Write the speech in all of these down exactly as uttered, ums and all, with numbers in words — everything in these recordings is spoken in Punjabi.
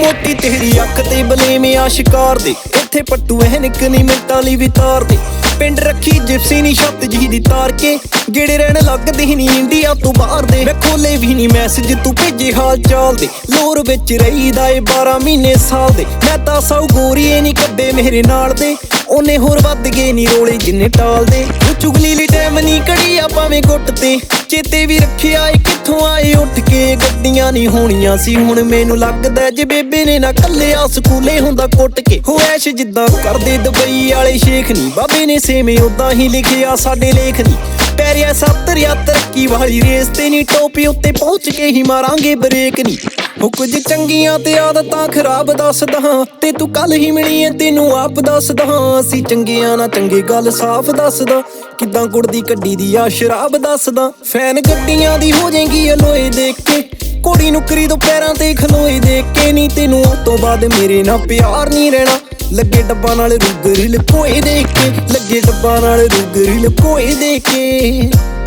ਮੋਟੀ ਤੇਰੀ ਅੱਖ ਤੇ ਬਲੇਮ ਆ ਸ਼ਿਕਾਰ ਦੇ। ਇੱਥੇ ਪੱਟੂ ਐਨਕ ਨੀ ਮਿੰਟਾਂ ਲਈ ਵੀ ਤਾਰ ਦੇ। ਪਿੰਡ ਰੱਖੀ ਜਿਪਸੀ ਨੀ ਛੱਤ ਜੀ ਦੀ ਤਾਰ ਕੇ, ਗੇੜੇ ਰਹਿਣ ਲੱਗਦੇ ਨੀ ਇੰਡੀਆ ਤੋਂ ਬਾਹਰ ਦੇ। ਮੈਂ ਖੋਲੇ ਵੀ ਨੀ ਮੈਸੇਜ ਤੂੰ ਭੇਜੇ ਹਾਲ ਚਾਲ ਦੇ। ਲੋਰ ਵਿੱਚ ਰਹੀਦਾ ਏ ਬਾਰਾਂ ਮਹੀਨੇ ਸਾਲ ਦੇ। ਮੈਂ ਤਾਂ ਸੌ ਗੋਰੀਏ ਨੀ ਕੱਢੇ ਮੇਰੇ ਨਾਲ ਦੇ, ਉਹਨੇ ਹੋਰ ਵੱਧ ਗਏ ਨੀ ਰੋਲੇ ਜਿੰਨੇ ਟਾਲਦੇ। ਚੁਗਲੀ ਲਈ ਟਾਈਮ ਨੀ ਕੜੀ ਆ ਭਾਵੇਂ ਗੁੱਟ ਤੇ, ਚੇਤੇ ਵੀ ਰੱਖਿਆ ਏ ਕਿੱਥੋਂ ਆਏ ਉੱਠ ਕੇ। ਗੱਡੀਆਂ ਨੀ ਹੋਣੀਆਂ ਸੀ ਹੁਣ ਮੈਨੂੰ ਲੱਗਦਾ, ਜੇ ਬੇਬੇ ਨੇ ਨਾ ਕੱਲਿਆ ਸਕੂਲੇ ਹੁੰਦਾ ਕੁੱਟ ਕੇ। ਹੋ ਐਸ਼ ਜਿੱਦਾਂ ਕਰਦੇ ਦੁਬਈ ਵਾਲੇ ਸ਼ੇਖ ਨੀ, ਬਾਬੇ ਨੇ ਸੇਵੇਂ ਉਦਾਂ ਹੀ ਲਿਖਿਆ ਸਾਡੇ ਲੇਖ ਨੀ। ਪੈਰਿਆ ਸੱਤਰ ਜਾਂ ਤਰੱਕੀ ਵਾਲੀ ਰੇਸ ਤੇ ਨੀ, ਟੋਪੀ ਉੱਤੇ ਪਹੁੰਚ ਕੇ ਹੀ ਮਾਰਾਂਗੇ ਬ੍ਰੇਕ ਨੀ। ਹੋ ਕੁਝ ਚੰਗੀਆਂ ਤੇ ਆਦਤਾਂ ਖਰਾਬ ਦੱਸਦਾ, ਤੇ ਤੂੰ ਕੱਲ ਹੀ ਮਿਲੀ ਏ ਤੈਨੂੰ ਆਪ ਦੱਸਦਾ। ਅਸੀਂ ਚੰਗਿਆਂ ਨਾ ਚੰਗੇ ਗੱਲ ਸਾਫ਼ ਦੱਸਦਾ, ਕਿੱਦਾਂ ਗੁੜ ਦੀ ਕੱਢੀ ਦੀ ਆ ਸ਼ਰਾਬ ਦੱਸਦਾ। ਫੈਨ ਗੱਡੀਆਂ ਦੀ ਹੋ ਜਾਏਗੀ ਅਲੋਏ ਦੇਖ ਕੇ, ਕੋੜੀ ਨੁਕਰੀ ਤੋਂ ਪੈਰਾਂ ਤੇ ਖਲੋਏ ਦੇਖ ਕੇ ਨੀ। ਤੈਨੂੰ ਉਸ ਤੋਂ ਬਾਅਦ ਮੇਰੇ ਨਾਲ ਪਿਆਰ ਨਹੀਂ ਰਹਿਣਾ, ਲੱਗੇ ਡੱਬਾਂ ਨਾਲ ਰੁਗਰੀ ਲਕੋਏ ਦੇਖ ਕੇ। ਲੱਗੇ ਡੱਬਾਂ ਨਾਲ ਰੁਗਰੀ ਲਕੋਏ ਦੇਖ ਕੇ।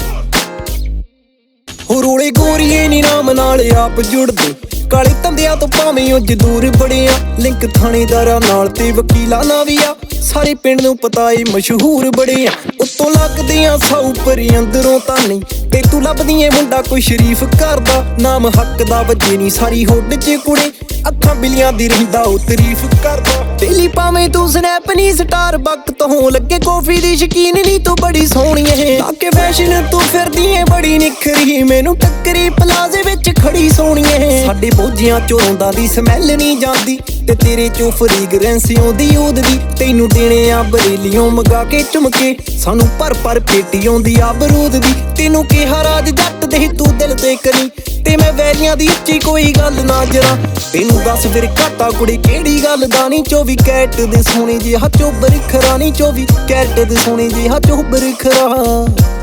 ਹੋ ਰੋਲੇ ਗੋਰੀਏ ਨੀ ਨਾਮ ਨਾਲ ਆਪ ਜੁੜਦੇ, ਕਾਲੇ ਧੰਦਿਆਂ ਤੋਂ ਭਾਵੇਂ ਉਂਝ ਦੂਰ ਬੜੇ ਆ। ਲਿੰਕ ਥਾਣੇਦਾਰਾਂ ਨਾਲ ਤੇ ਵਕੀਲਾਂ ਨਾਲ ਵੀ ਆ, ਸਾਰੇ ਪਿੰਡ ਨੂੰ ਪਤਾ ਏ ਮਸ਼ਹੂਰ ਬੜੇ ਆ। ਉੱਤੋਂ ਲੱਗਦੀਆਂ ਸੌ ਪਰੀ ਅੰਦਰੋਂ ਤਾਂ ਨਹੀਂ, ਤੇ ਤੂੰ ਲੱਭਦੀ ਏ ਮੁੰਡਾ ਕੋਈ ਸ਼ਰੀਫ ਘਰ ਦਾ। ਨਾਮ ਹੱਕ ਦਾ ਵੱਜੇ ਨੀ ਸਾਰੀ ਹੁੱਡ ਚ ਕੁੜੇ, ਅੱਖਾਂ ਬਿਲੀਆਂ ਦੀ ਰਹਿੰਦਾ ਉਹ ਤਾਰੀਫ ਕਰਦਾ। ਡੇਲੀ ਭਾਵੇਂ ਤੂੰ ਸਨੈਪ ਨੀ ਸਟਾਰ ਬਕ ਤੋਂ, ਲੱਗੇ ਕੌਫੀ ਦੀ ਸ਼ਕੀਨ ਨੀ ਤੂੰ ਬੜੀ ਸੋਹਣੀ ਏ। ਲਾ ਕੇ ਫੈਸ਼ਨ ਤੂੰ ਫਿਰਦੀ ਏ ਬੜੀ ਨਿਖਰੀ, ਮੈਨੂੰ ਟੱਕਰੀ ਪਲਾਜ਼ੇ ਵਿੱਚ ਖੜੀ ਸੋਹਣੀ ਏ। ਸਾਡੇ ਬੋਝਿਆਂ ਚੋਂ ਰੋਂਦਾ ਦੀ ਸਮੈਲ ਨੀ ਜਾਂਦੀ, ਤੇ ਤੇਰੇ ਚੋਂ ਫਰੀਗਰੈਂਸ ਆਉਂਦੀ ਊਦ ਦੀ। ਤੈਨੂੰ ਦੇਣੇ ਆ ਬਰੇਲੀਓਂ ਮੰਗਾ ਕੇ ਚੁਮਕੇ, ਸਾਨੂੰ ਭਰ ਭਰ ਪੇਟੀ ਆਉਂਦੀ ਆ ਬਰੂਦ ਦੀ। ਤੈਨੂੰ ਕਿਹਾ ਰਾਜ ਜੱਟ ਦੇ ਤੂੰ ਦਿਲ ਤੇ ਕਰੀ, ਤੇ ਮੈਂ ਵੈਰੀਆਂ ਦੀ ਉੱਚੀ ਕੋਈ ਗੱਲ ਨਾ ਜਰਾ। ਤੈਨੂੰ ਦੱਸ ਫਿਰ ਘਾਟਾ ਕੁੜੀ ਕਿਹੜੀ ਗੱਲ ਦਾ ਨੀ, ਚੌਵੀ ਕੈਰਟ ਦੇ ਸੋਹਣੇ ਜਿਹਾ ਚੋਬਰ ਖਰਾ ਨੀ। ਚੌਵੀ ਕੈਰਟ ਦੇ ਸੋਹਣੇ ਜਿਹਾ ਚੋਬਰ ਖਰਾ।